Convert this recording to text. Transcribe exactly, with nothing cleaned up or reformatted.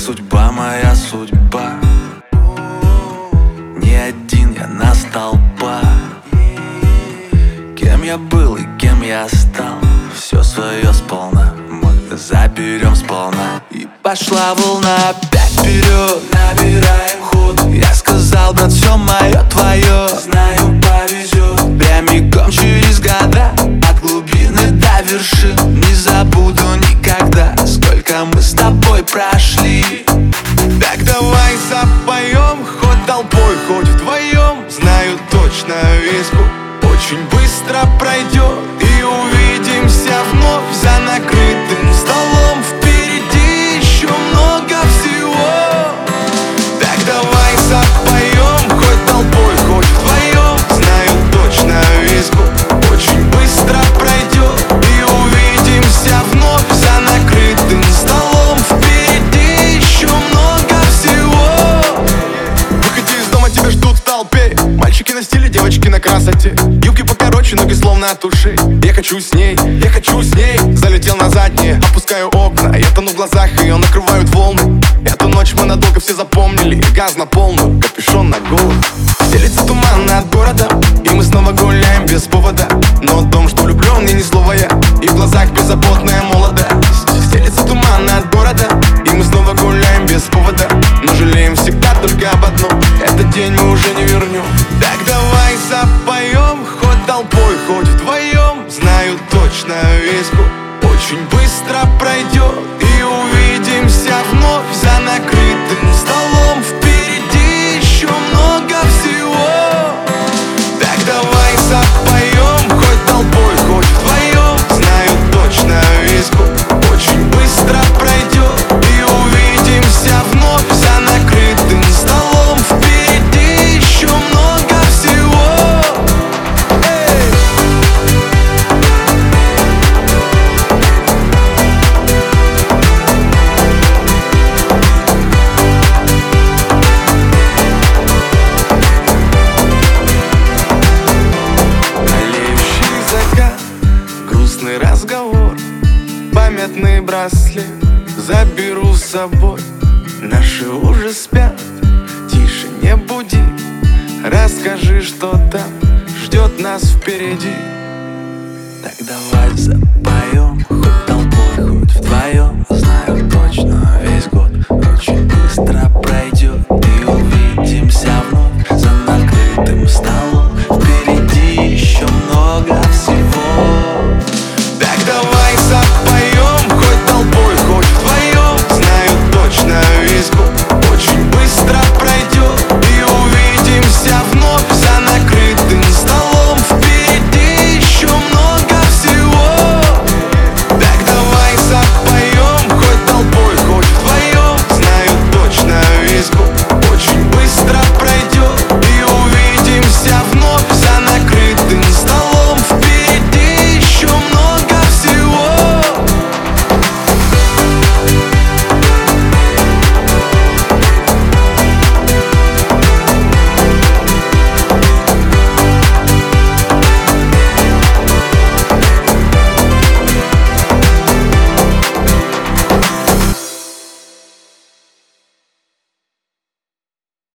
судьба, моя судьба. Не один я на столбах. Кем я был и кем я стал, все свое сполна мы заберем сполна. И пошла волна опять вперед, набираем ход. Я сказал, брат, все мое твое, знаю, повезет. Прямиком через года, от глубины до вершин. Не забуду никогда, сколько мы с тобой прошли. Так давай запоем, хоть толпой, хоть вдвоем. Знаю точно, весь путь очень быстро пройдет, и увидимся вновь за накрытым столом. Впереди еще много всего. Так давай запоем, хоть толпой, хоть вдвоем. Знаю точно, весь путь очень быстро пройдет, и увидимся вновь за накрытым столом. Впереди еще много всего. Выходи из дома, тебя ждут в толпе. Мальчики на стиле, девочки на красоте. Юбки покороче, ноги словно от ушей. Я хочу с ней, я хочу с ней. Залетел на задние, опускаю окна. Я тону в глазах, ее накрывают волны. Эту ночь мы надолго все запомнили. Газ на полную, капюшон на голову. Стелится туман над городом, и мы снова гуляем без повода. Но о том, что влюблен, и ни слова я. И в глазах беззаботная молодость. Стелится туман над городом, и мы снова гуляем без повода. Но жалеем всегда только об одном: этот день мы уже не вернем. Так давай запоем, хоть толпой, хоть вдвоем. Знаю точно, весь путь очень быстро пройдет, и увидимся вновь за накрытым столом. Впереди еще много всего. Так давай запоем, хоть толпой, хоть вдвоем. Знаю точно, весь путь очень быстро пройдет, и увидимся вновь за накрытым столом. Впереди еще много всего. Эй! Олеющий закат, грустный разговор, памятный браслет заберу с собой. Наши уже спят, тише, не буди. Расскажи, что там ждет нас впереди. Так давай запоем, хоть толпой, хоть вдвоем. Знаю точно,